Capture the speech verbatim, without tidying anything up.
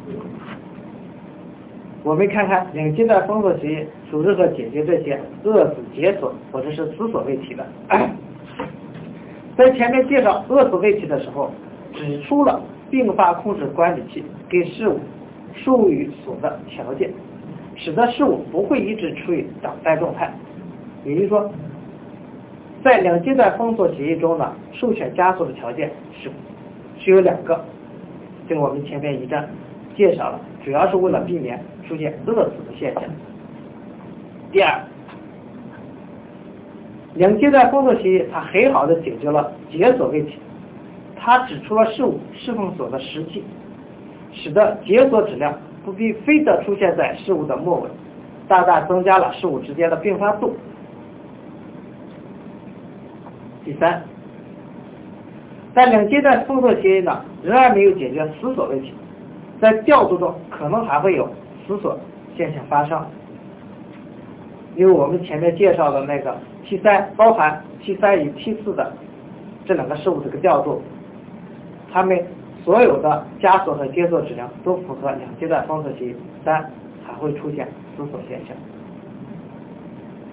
我们看看两阶段封锁协议是如何解决这些遏阻解锁或者是死锁问题的。在前面介绍遏阻问题的时候，指出了并发控制管理器给事物授予锁的条件，使得事物不会一直处于等待状态。也就是说，在两阶段封锁协议中呢，授权加锁的条件是是有两个，这个我们前面一章介绍了，主要是为了避免出现遏阻的现象。第二，两阶段封锁协议它很好的解决了解锁问题，它指出了事物释放锁的时期，使得解锁质量不必非得出现在事物的末尾，大大增加了事物之间的并发度。第三，在两阶段封锁协议呢，仍然没有解决死锁问题，在调度中可能还会有死锁现象发生。因为我们前面介绍的那个 T 三 包含 T 三 与 T 四 的这两个事物这个调度，它们所有的加锁和解锁质量都符合两阶段封锁协议，三还会出现死锁现象。